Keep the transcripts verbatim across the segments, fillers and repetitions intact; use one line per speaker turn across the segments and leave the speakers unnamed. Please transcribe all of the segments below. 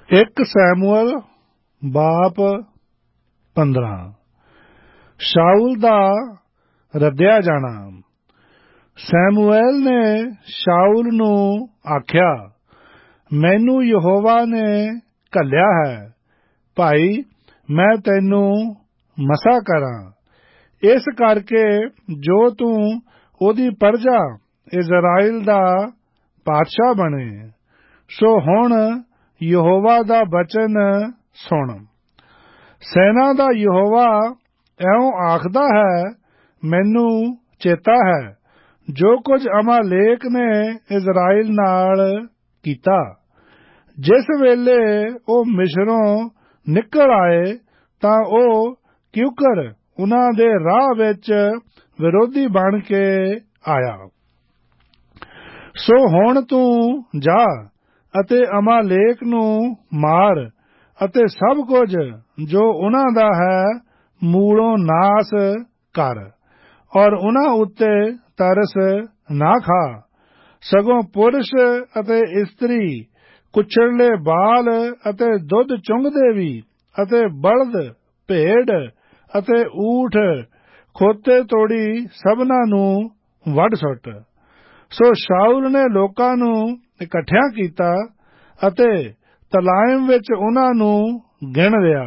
ਇੱਕ ਸੈਮੂਅਲ ਬਾਪ ਪੰਦਰਾਂ। ਸ਼ਾਊਲ ਦਾ ਰੱਦਿਆ ਜਾਣਾ। ਸੈਮੂਐਲ ਨੇ ਸ਼ਾਊਲ ਨੂੰ ਆਖਿਆ, ਮੈਨੂੰ ਯਹੋਵਾ ਨੇ ਘੱਲਿਆ ਹੈ, ਭਾਈ ਮੈਂ ਤੈਨੂੰ ਮਸਾ ਕਰਾਂ, ਇਸ ਕਰਕੇ ਜੋ ਤੂੰ ਉਹਦੀ ਪਰਜਾ ਇਜ਼ਰਾਈਲ ਦਾ ਪਾਤਸ਼ਾਹ ਬਣੇ। ਸੋ ਹੁਣ ਯਹੋਵਾ ਦਾ ਬਚਨ ਸੁਣ। ਸੈਨਾ ਦਾ ਯਹੋਵਾ ਇਉਂ ਆਖਦਾ ਹੈ, ਮੈਨੂੰ ਚੇਤਾ ਹੈ ਜੋ ਕੁਝ ਅਮਾਲੇਕ ਨੇ ਇਜ਼ਰਾਈਲ ਨਾਲ ਕੀਤਾ। ਜਿਸ ਵੇਲੇ ਉਹ ਮਿਸਰੋਂ ਨਿਕਲ ਆਏ ਤਾਂ ਉਹ ਕਿਉਕਰ ਉਨ੍ਹਾਂ ਦੇ ਰਾਹ ਵਿੱਚ ਵਿਰੋਧੀ ਬਣ ਕੇ ਆਇਆ। ਸੋ ਹੁਣ ਤੂੰ ਜਾ ਅਤੇ ਅਮਾਲੇਕ ਨੂੰ ਮਾਰ ਅਤੇ ਸਭ ਕੁਝ ਜੋ ਉਨ੍ਹਾਂ ਦਾ ਹੈ ਮੂਲੋਂ ਨਾਸ ਕਰ, ਔਰ ਉਨ੍ਹਾਂ ਉੱਤੇ ਤਰਸ ਨਾ ਖਾ। ਸਗੋਂ ਪੁਰਸ਼ ਅਤੇ ਇਸਤਰੀ, ਕੁਛੜਲੇ ਬਾਲ ਅਤੇ ਦੁੱਧ ਚੁੰਘਦੇ ਵੀ, ਅਤੇ ਬਲਦ, ਭੇਡ ਅਤੇ ਊਠ, ਖੋਤੇ ਤੋੜੀ ਸਭਨਾਂ ਨੂੰ ਵੱਢ ਸੁੱਟ। ਸੋ ਸ਼ਾਊਲ ਨੇ ਲੋਕਾਂ ਨੂੰ ਇਕੱਠਿਆਂ ਕੀਤਾ ਅਤੇ ਤਲਾਇਮ ਵਿੱਚ ਉਨ੍ਹਾਂ ਨੂੰ ਗਿਣ ਲਿਆ।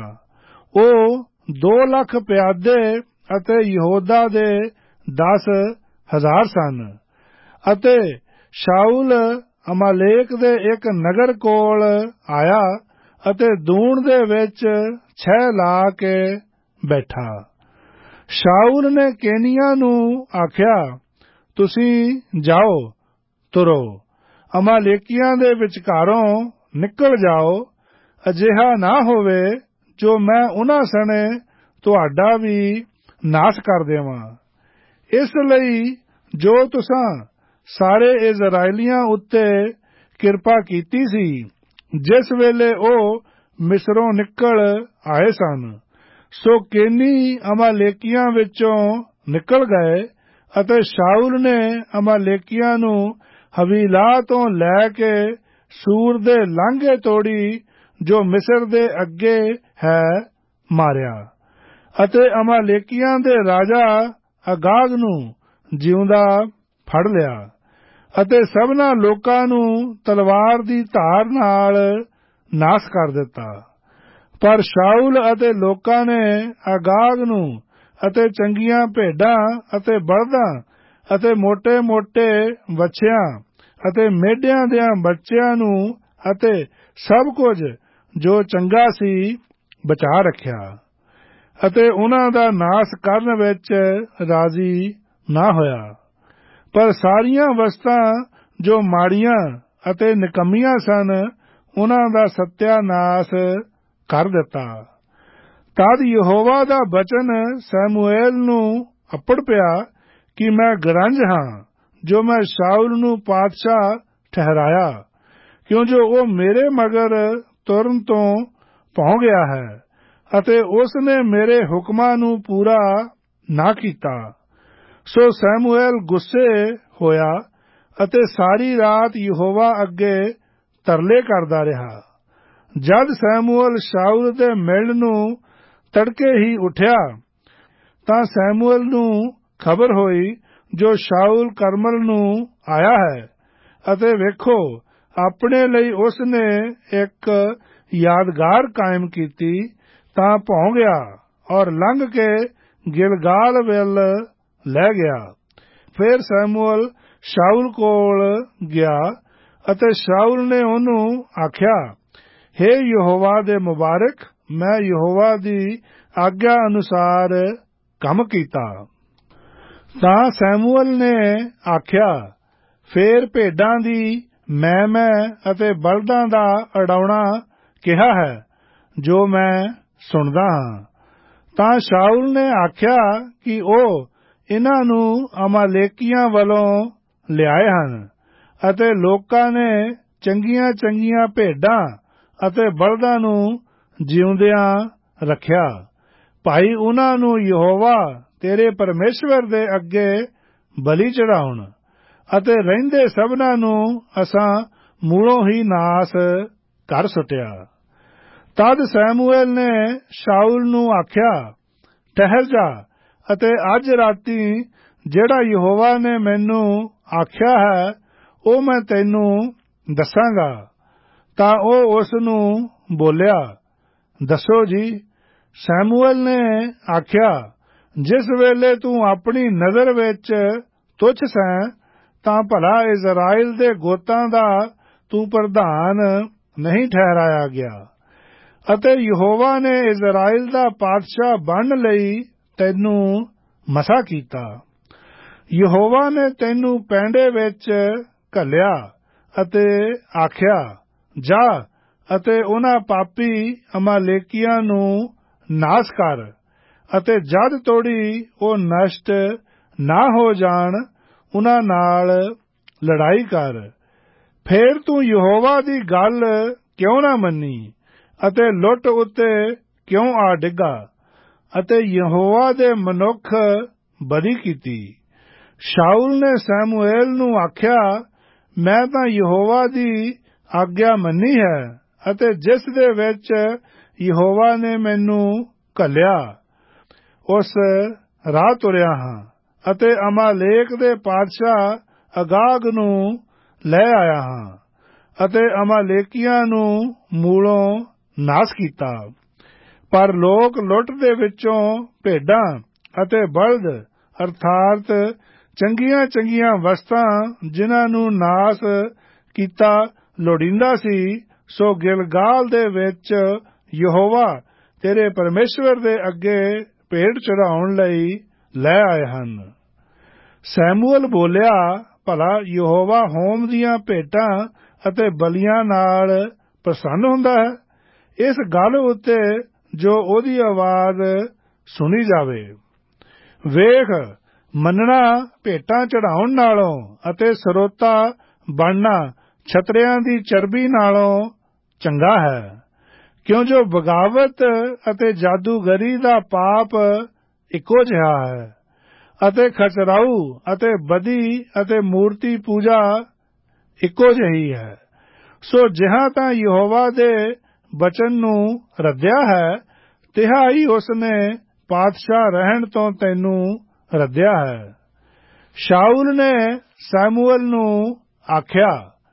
ਉਹ ਦੋ ਲੱਖ ਪਿਆਦੇ ਅਤੇ ਯਹੂਦਾ ਦੇ ਦਸ ਹਜ਼ਾਰ ਸਨ। ਅਤੇ ਸ਼ਾਊਲ ਅਮਾਲੇਕ ਦੇ ਇੱਕ ਨਗਰ ਕੋਲ ਆਇਆ ਅਤੇ ਦੂਣ ਦੇ ਵਿੱਚ ਛਹਿ ਲਾ ਕੇ ਬੈਠਾ। ਸ਼ਾਊਲ ਨੇ ਕੇਨੀਆਂ ਨੂੰ ਆਖਿਆ, ਤੁਸੀਂ ਜਾਓ, ਤੁਰੋ, ਅਮਾਲੇਕੀਆਂ ਦੇ ਵਿਚਕਾਰੋਂ ਨਿਕਲ ਜਾਓ। ਅਜਿਹਾ ਨਾ ਹੋਵੇ ਜੋ ਮੈਂ ਉਨ੍ਹਾਂ ਸਣੇ ਤੁਹਾਡਾ ਵੀ ਨਾਸ ਕਰ ਦੇਵਾਂ। ਇਸ ਲਈ ਜੋ ਤੁਸਾਂ ਸਾਰੇ ਇਜ਼ਰਾਈਲੀਆਂ ਉੱਤੇ ਕਿਰਪਾ ਕੀਤੀ ਸੀ, ਜਿਸ ਵੇਲੇ ਉਹ ਮਿਸਰੋਂ ਨਿਕਲ ਆਏ ਸਨ। ਸੋ ਕੇਨੀ ਅਮਾਲੇਕੀਆਂ ਵਿੱਚੋਂ ਨਿਕਲ ਗਏ ਅਤੇ ਸ਼ਾਊਲ ਨੇ ਅਮਾਲੇਕੀਆਂ ਨੂੰ ਹਵੀਲਾ ਤੋਂ ਲੈ ਕੇ ਸੂਰ ਦੇ ਲਾਂਘੇ ਤੋੜੀ ਜੋ ਮਿਸਰ ਦੇ ਅੱਗੇ ਹੈ ਮਾਰਿਆ, ਅਤੇ ਅਮਾਲੇਕੀਆਂ ਦੇ ਰਾਜਾ ਅਗਾਗ ਨੂੰ ਜਿਉਂਦਾ ਫੜ ਲਿਆ ਅਤੇ ਸਭਨਾਂ ਲੋਕਾਂ ਨੂੰ ਤਲਵਾਰ ਦੀ ਧਾਰ ਨਾਲ ਨਾਸ ਕਰ ਦਿੱਤਾ। ਪਰ ਸ਼ਾਊਲ ਅਤੇ ਲੋਕਾਂ ਨੇ ਅਗਾਗ ਨੂੰ ਅਤੇ ਚੰਗੀਆਂ ਭੇਡਾਂ ਅਤੇ ਬਲਦਾਂ ਅਤੇ ਮੋਟੇ-ਮੋਟੇ ਵੱਛਿਆਂ ਅਤੇ ਮੇਢਿਆਂ ਦਿਆਂ ਬੱਚਿਆਂ ਨੂੰ ਅਤੇ ਸਭ ਕੁਝ ਜੋ ਚੰਗਾ ਸੀ ਬਚਾ ਰੱਖਿਆ, ਅਤੇ ਉਨ੍ਹਾਂ ਦਾ ਨਾਸ ਕਰਨ ਵਿੱਚ ਰਾਜ਼ੀ ਨਾ ਹੋਇਆ। ਪਰ ਸਾਰੀਆਂ ਵਸਤਾਂ ਜੋ ਮਾੜੀਆਂ ਅਤੇ ਨਿਕੰਮੀਆਂ ਸਨ, ਉਨ੍ਹਾਂ ਦਾ ਸਤਿਆਨਾਸ ਕਰ ਦਿੱਤਾ। ਤਦ ਯਹੋਵਾ ਦਾ ਬਚਨ ਸੈਮੂਏਲ ਨੂੰ ਅੱਪੜ ਪਿਆ ਕਿ ਮੈਂ ਗਰੰਜ ਹਾਂ ਜੋ ਮੈਂ ਸ਼ਾਊਲ ਨੂੰ ਪਾਤਸ਼ਾਹ ਠਹਿਰਾਇਆ, ਕਿਉਂ ਜੋ ਉਹ ਮੇਰੇ ਮਗਰ ਤੁਰਨ ਤੋਂ ਭੌਂ ਗਿਆ ਹੈ ਅਤੇ ਉਸ ਨੇ ਮੇਰੇ ਹੁਕਮਾਂ ਨੂੰ ਪੂਰਾ ਨਾ ਕੀਤਾ। ਸੋ ਸੈਮੂਏਲ ਗੁੱਸੇ ਹੋਇਆ ਅਤੇ ਸਾਰੀ ਰਾਤ ਯਹੋਵਾ ਅੱਗੇ ਤਰਲੇ ਕਰਦਾ ਰਿਹਾ। ਜਦ ਸੈਮੂਏਲ ਸ਼ਾਊਲ ਦੇ ਮਿਲਣ ਨੂੰ ਤੜਕੇ ਹੀ ਉੱਠਿਆ ਤਾਂ ਸੈਮੂਏਲ ਨੂੰ ਖਬਰ ਹੋਈ ਜੋ ਸ਼ਾਊਲ ਕਰਮਲ ਨੂੰ ਆਇਆ ਹੈ, ਅਤੇ ਵੇਖੋ ਆਪਣੇ ਲਈ ਉਸ ਨੇ ਇੱਕ ਯਾਦਗਾਰ ਕਾਇਮ ਕੀਤੀ ਤਾਂ ਭੌਂ ਗਿਆ ਔਰ ਲੰਘ ਕੇ ਗਿਲਗਾਲ ਵੱਲ ਲੈ ਗਿਆ। ਫਿਰ ਸੈਮੂਏਲ ਸ਼ਾਊਲ ਕੋਲ ਗਿਆ ਅਤੇ ਸ਼ਾਊਲ ਨੇ ਉਹਨੂੰ ਆਖਿਆ, ਹੇ ਯਹੋਵਾ ਦੇ ਮੁਬਾਰਕ, ਮੈਂ ਯਹੋਵਾ ਦੀ ਆਗਿਆ ਅਨੁਸਾਰ ਕੰਮ ਕੀਤਾ। ਤਾਂ ਸੈਮੂਏਲ ਨੇ ਆਖਿਆ, ਫੇਰ ਭੇਡਾਂ ਦੀ ਮੈਂ-ਮੈਂ ਅਤੇ ਬਲਦਾਂ ਦਾ ਅਡਾਉਣਾ ਕਿਹਾ ਹੈ ਜੋ ਮੈਂ ਸੁਣਦਾ ਹਾਂ। ਤਾਂ ਸ਼ਾਊਲ ਨੇ ਆਖਿਆ ਕਿ ਉਹ ਇਨ੍ਹਾਂ ਨੂੰ ਅਮਾਲੇਕੀਆਂ ਵੱਲੋਂ ਲਿਆਏ ਹਨ, ਅਤੇ ਲੋਕਾਂ ਨੇ ਚੰਗੀਆਂ-ਚੰਗੀਆਂ ਭੇਡਾਂ ਅਤੇ ਬਲਦਾਂ ਨੂੰ ਜਿਉਂਦਿਆਂ ਰੱਖਿਆ। ਭਾਈ ਉਨ੍ਹਾਂ ਨੂੰ ਯਹੋਵਾ ਤੇਰੇ ਪਰਮੇਸ਼ਵਰ ਦੇ ਅੱਗੇ ਬਲੀ ਚੜਾਉਣ, ਅਤੇ ਰਹਿੰਦੇ ਸਭਨਾਂ ਨੂੰ ਅਸਾਂ ਮੂਲੋਂ ਹੀ ਨਾਸ ਕਰ ਸੁੱਟਿਆ। ਤਦ ਸੈਮੂਏਲ ਨੇ ਸ਼ਾਊਲ ਨੂੰ ਆਖਿਆ, ਠਹਿਰ ਜਾ, ਅਤੇ ਅੱਜ ਰਾਤੀ ਜਿਹੜਾ ਯਹੋਵਾ ਨੇ ਮੈਨੂੰ ਆਖਿਆ ਹੈ ਉਹ ਮੈਂ ਤੈਨੂੰ ਦੱਸਾਂਗਾ। ਤਾਂ ਉਹ ਉਸ ਨੂੰ ਬੋਲਿਆ, ਦੱਸੋ ਜੀ। ਸੈਮੂਏਲ ਨੇ ਆਖਿਆ, ਜਿਸ ਵੇਲੇ ਤੂੰ ਆਪਣੀ ਨਜ਼ਰ ਵਿੱਚ ਤੁੱਛ ਸੈਂ ਤਾਂ ਭਲਾ ਇਜ਼ਰਾਈਲ ਦੇ ਗੋਤਾਂ ਦਾ ਤੂੰ ਪ੍ਰਧਾਨ ਨਹੀਂ ਠਹਿਰਾਇਆ ਗਿਆ, ਅਤੇ ਯਹੋਵਾ ਨੇ ਇਜ਼ਰਾਈਲ ਦਾ ਪਾਤਸ਼ਾਹ ਬਣਨ ਲਈ ਤੈਨੂੰ ਮਸਾ ਕੀਤਾ। ਯਹੋਵਾ ਨੇ ਤੈਨੂੰ ਪੈਂਡੇ ਵਿੱਚ ਘੱਲਿਆ ਅਤੇ ਆਖਿਆ, ਜਾ ਅਤੇ ਉਹਨਾਂ ਪਾਪੀ ਅਮਾਲੇਕੀਆਂ ਨੂੰ ਨਾਸ ਕਰ, ਅਤੇ ਜਦ ਤੋੜੀ ਉਹ ਨਸ਼ਟ ਨਾ ਹੋ ਜਾਣ ਉਹਨਾਂ ਨਾਲ ਲੜਾਈ ਕਰ। ਫੇਰ ਤੂੰ ਯਹੋਵਾ ਦੀ ਗੱਲ ਕਿਉਂ ਨਾ ਮੰਨੀ ਅਤੇ ਲੁੱਟ ਉੱਤੇ ਕਿਉਂ ਆ ਡਿੱਗਾ ਅਤੇ ਯਹੋਵਾ ਦੇ ਮਨੁੱਖ ਬਦੀ ਕੀਤੀ। ਸ਼ਾਊਲ ਨੇ ਸੈਮੂਏਲ ਨੂੰ ਆਖਿਆ, ਮੈਂ ਤਾਂ ਯਹੋਵਾ ਦੀ ਆਗਿਆ ਮੰਨੀ ਹੈ ਅਤੇ ਜਿਸ ਦੇ ਵਿੱਚ ਯਹੋਵਾ ਨੇ ਮੈਨੂੰ ਘੱਲਿਆ ਉਸ ਰਾਹ ਤੁਰਿਆ ਹਾਂ, ਅਤੇ ਅਮਾਲੇਕ ਦੇ ਪਾਤਸ਼ਾਹ ਅਗਾਗ ਨੂੰ ਲੈ ਆਇਆ ਹਾਂ, ਅਤੇ ਅਮਾਲੇਕੀਆਂ ਨੂੰ ਮੂਲੋਂ ਨਾਸ ਕੀਤਾ। ਪਰ ਲੋਕ ਲੁੱਟ ਦੇ ਵਿੱਚੋਂ ਭੇਡਾਂ ਅਤੇ ਬਲਦ ਅਰਥਾਤ ਚੰਗੀਆਂ ਚੰਗੀਆਂ ਵਸਤਾਂ ਜਿਨ੍ਹਾਂ ਨੂੰ ਨਾਸ ਕੀਤਾ ਲੋੜੀਂਦਾ ਸੀ, ਸੋ ਗਿਲਗਾਲ ਦੇ ਵਿੱਚ ਯਹੋਵਾ ਤੇਰੇ ਪਰਮੇਸ਼ਵਰ ਦੇ ਅੱਗੇ ਭੇਡ ਚੜਾਉਣ ਲਈ ਲੈ ਆਏ ਹਨ। ਸੈਮੂਅਲ ਬੋਲਿਆ, ਭਲਾ ਯਹੋਵਾ ਹੋਮ ਦੀਆਂ ਭੇਟਾਂ ਅਤੇ ਬਲੀਆਂ ਨਾਲ ਪ੍ਰਸੰਨ ਹੁੰਦਾ ਹੈ? ਇਸ ਗੱਲ ਉੱਤੇ ਜੋ ਉਹਦੀ ਆਵਾਜ਼ ਸੁਣੀ ਜਾਵੇ। ਵੇਖ, ਮੰਨਣਾ ਭੇਟਾਂ ਚੜਾਉਣ ਨਾਲੋਂ ਅਤੇ ਸਰੋਤਾ ਬਣਨਾ ਛਤਰਿਆਂ ਦੀ ਚਰਬੀ ਨਾਲੋਂ ਚੰਗਾ ਹੈ, ਕਿਉਂ ਜੋ ਬਗਾਵਤ ਅਤੇ ਜਾਦੂਗਰੀ ਦਾ ਪਾਪ ਇੱਕੋ ਜਿਹਾ ਹੈ, ਅਤੇ ਖਚਰਾਊ ਅਤੇ ਬਦੀ ਅਤੇ ਮੂਰਤੀ ਪੂਜਾ ਇੱਕੋ ਜਿਹੀ ਹੈ। ਸੋ ਜਿਹਾ ਤਾਂ ਯਹੋਵਾ ਦੇ ਬਚਨ ਨੂੰ ਰੱਦਿਆ ਹੈ, ਤਿਹਾ ਹੀ ਉਸ ਨੇ ਪਾਤਸ਼ਾਹ ਰਹਿਣ ਤੋਂ ਤੈਨੂੰ ਰੱਦਿਆ ਹੈ। ਸ਼ਾਊਲ ਨੇ ਸੈਮੂਅਲ ਨੂੰ ਆਖਿਆ,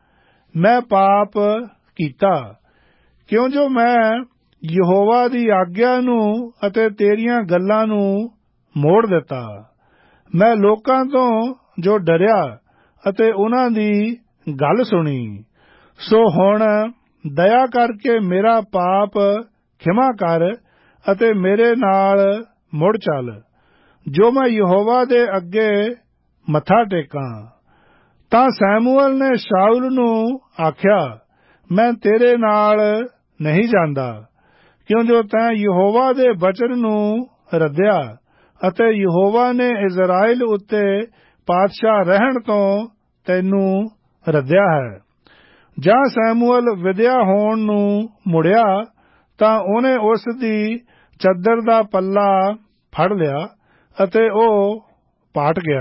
ਮੈਂ ਪਾਪ ਕੀਤਾ, ਕਿਉਂ ਜੋ ਮੈਂ ਯਹੋਵਾ ਦੀ ਆਗਿਆ ਨੂੰ ਅਤੇ ਤੇਰੀਆਂ ਗੱਲਾਂ ਨੂੰ ਮੋੜ ਦਿੱਤਾ। ਮੈਂ ਲੋਕਾਂ ਤੋਂ ਜੋ ਡਰਿਆ ਅਤੇ ਉਹਨਾਂ ਦੀ ਗੱਲ ਸੁਣੀ। ਸੋ ਹੁਣ ਦਇਆ ਕਰਕੇ ਮੇਰਾ ਪਾਪ ਖਿਮਾ ਕਰ ਅਤੇ ਮੇਰੇ ਨਾਲ ਮੁੜ ਚੱਲ, ਜੋ ਮੈਂ ਯਹੋਵਾ ਦੇ ਅੱਗੇ ਮੱਥਾ ਟੇਕਾਂ। ਤਾਂ ਸੈਮੂਅਲ ਨੇ ਸ਼ਾਊਲ ਨੂੰ ਆਖਿਆ, ਮੈਂ ਤੇਰੇ ਨਾਲ ਨਹੀਂ ਜਾਂਦਾ, ਕਿਉਂ ਜੋ ਤੈਂ ਯਹੋਵਾ ਦੇ ਬਚਨ ਨੂੰ ਰੱਦਿਆ ਅਤੇ ਯਹੋਵਾ ਨੇ ਇਜ਼ਰਾਈਲ ਉੱਤੇ ਪਾਤਸ਼ਾਹ ਰਹਿਣ ਤੋਂ ਤੈਨੂੰ ਰੱਦਿਆ ਹੈ। ਜਾਂ ਸੈਮੂਅਲ ਵਿਦਿਆ ਹੋਣ ਨੂੰ ਮੁੜਿਆ ਤਾਂ ਉਹਨੇ ਉਸ ਦੀ ਚੱਦਰ ਦਾ ਪੱਲਾ ਫੜ ਲਿਆ ਅਤੇ ਉਹ ਪਾਟ ਗਿਆ।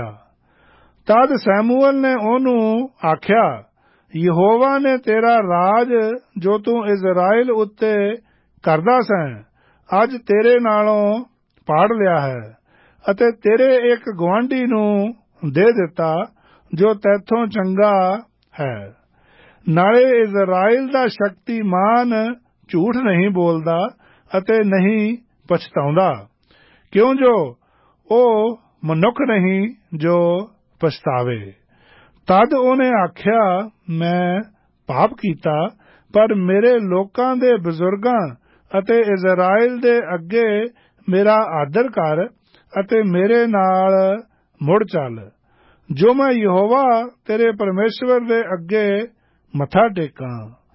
ਤਦ ਸੈਮੂਅਲ ਨੇ ਉਹਨੂੰ ਆਖਿਆ, ਯਹੋਵਾ ਨੇ ਤੇਰਾ ਰਾਜ ਜੋ ਤੂੰ ਇਜ਼ਰਾਈਲ ਉੱਤੇ ਕਰਦਾ ਸੈਂ ਅੱਜ ਤੇਰੇ ਨਾਲੋਂ ਪਾੜ ਲਿਆ ਹੈ, ਅਤੇ ਤੇਰੇ ਇੱਕ ਗੁਆਂਢੀ ਨੂੰ ਦੇ ਦਿੱਤਾ ਜੋ ਤੈਥੋਂ ਚੰਗਾ ਹੈ। ਨਾਲੇ ਇਜ਼ਰਾਈਲ ਦਾ ਸ਼ਕਤੀਮਾਨ ਝੂਠ ਨਹੀਂ ਬੋਲਦਾ ਅਤੇ ਨਹੀਂ ਪਛਤਾਉਂਦਾ, ਕਿਉਂ ਜੋ ਉਹ ਮਨੁੱਖ ਨਹੀਂ ਜੋ ਪਛਤਾਵੇ। ਤਦ ਉਹਨੇ ਆਖਿਆ, ਮੈਂ ਪਾਪ ਕੀਤਾ, ਪਰ ਮੇਰੇ ਲੋਕਾਂ ਦੇ ਬਜ਼ੁਰਗਾਂ ਅਤੇ ਇਜ਼ਰਾਈਲ ਦੇ ਅੱਗੇ ਮੇਰਾ ਆਦਰ ਕਰ ਅਤੇ ਮੇਰੇ ਨਾਲ ਮੁੜ ਚੱਲ, ਜੋ ਮੈਂ ਯਹੋਵਾ ਤੇਰੇ ਪਰਮੇਸ਼ਵਰ ਦੇ ਅੱਗੇ ਮੱਥਾ ਟੇਕਾਂ।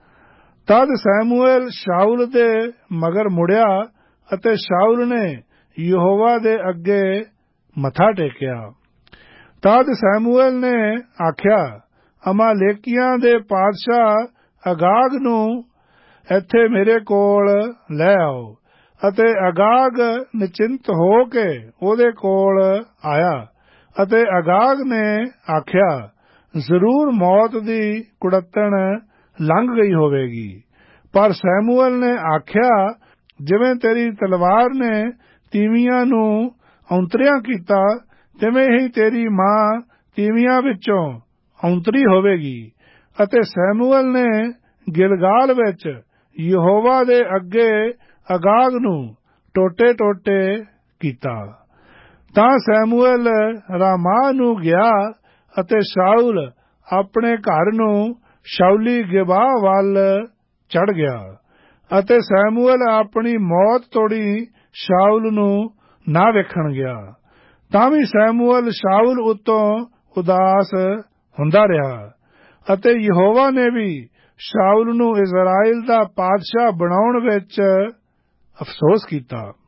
ਤਦ ਸੈਮੂਏਲ ਸ਼ਾਊਲ ਦੇ ਮਗਰ ਮੁੜਿਆ ਅਤੇ ਸ਼ਾਊਲ ਨੇ ਯਹੋਵਾ ਦੇ ਅੱਗੇ ਮੱਥਾ ਟੇਕਿਆ। ਤਦ ਸੈਮੂਏਲ ਨੇ ਆਖਿਆ, ਅਮਾਲੇਕੀਆਂ ਦੇ ਪਾਤਸ਼ਾਹ ਅਗਾਗ ਨੂੰ ਇੱਥੇ ਮੇਰੇ ਕੋਲ ਲੈ ਆਓ। ਅਤੇ ਅਗਾਗ ਨਿਚਿੰਤ ਹੋ ਕੇ ਉਹਦੇ ਕੋਲ ਆਇਆ, ਅਤੇ ਅਗਾਗ ਨੇ ਆਖਿਆ, ਜ਼ਰੂਰ ਮੌਤ ਦੀ ਕੁੜੱਤਣ ਲੰਘ ਗਈ ਹੋਵੇਗੀ, ਪਰ ਸੈਮੂਅਲ ਨੇ ਆਖਿਆ, ਜਿਵੇਂ ਤੇਰੀ ਤਲਵਾਰ ਨੇ ਤੀਵੀਆਂ ਨੂੰ ਔਂਤਰਿਆਂ ਕੀਤਾ, ਤਿਵੇਂ ਹੀ ਤੇਰੀ ਮਾਂ ਤੀਵੀਆਂ ਵਿੱਚੋਂ ਔਂਤਰੀ ਹੋਵੇਗੀ। ਅਤੇ ਸੈਮੂਅਲ ਨੇ ਗਿਲਗਾਲ ਵਿੱਚ ਯਹੋਵਾ ਦੇ ਅੱਗੇ ਅਗਾਗ ਨੂੰ ਟੋਟੇ-ਟੋਟੇ ਕੀਤਾ। ਤਾਂ ਸੈਮੂਅਲ ਰਾਮਾਹ ਨੂੰ ਗਿਆ ਅਤੇ ਸ਼ਾਊਲ ਆਪਣੇ ਘਰ ਨੂੰ ਸ਼ਾਊਲੀ ਗਿਬਾਹ ਵੱਲ ਚੜ ਗਿਆ। ਅਤੇ ਸੈਮੂਅਲ ਆਪਣੀ ਮੌਤ ਤੋੜੀ ਸ਼ਾਊਲ ਨੂੰ ਨਾ ਵੇਖਣ ਗਿਆ। ਤਾਂ ਵੀ ਸੈਮੂਅਲ ਸ਼ਾਊਲ ਉੱਤੋਂ ਉਦਾਸ ਹੁੰਦਾ ਰਿਹਾ। ਅਤੇ ਯਹੋਵਾ ਨੇ ਵੀ ਸ਼ਾਊਲ ਨੂੰ ਇਜ਼ਰਾਈਲ ਦਾ ਪਾਤਸ਼ਾਹ ਬਣਾਉਣ ਵਿੱਚ ਅਫਸੋਸ ਕੀਤਾ।